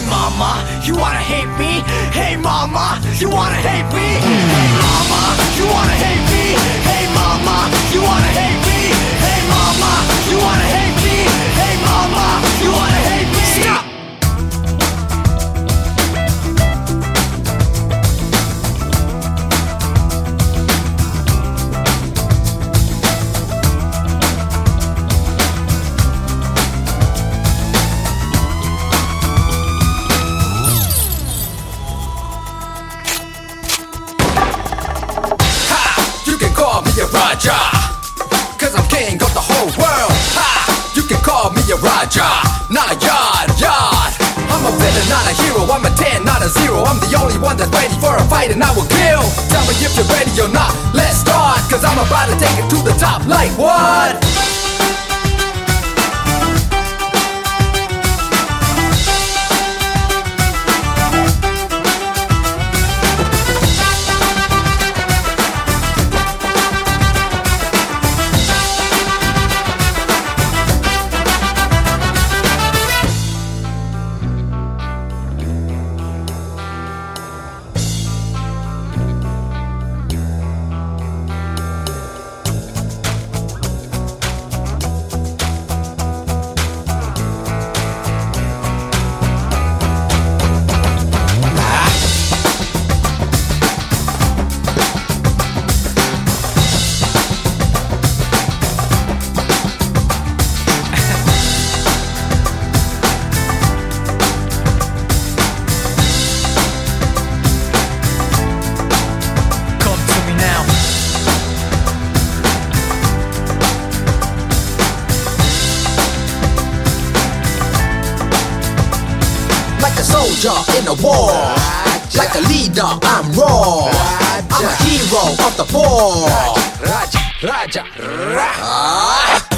mama, you wanna hate me? Hey mama, you wanna hate me? Hey mama, you wanna hate me? Hey mama, you wanna hate me? Hey mama, you wanna hate me? Hey mama, you wanna hate me? Stop! A Raja, cause I'm king of the whole world. Ha! You can call me a Raja, not a yard. I'm a villain, not a hero. I'm a 10, not a 0. I'm the only one that's ready for a fight and I will kill. Tell me if you're ready or not, let's start. Cause I'm about to take it to the top like what? Soldier in a war, like a leader, I'm raw. I'm a hero of the board. Raja, Raja, Raja.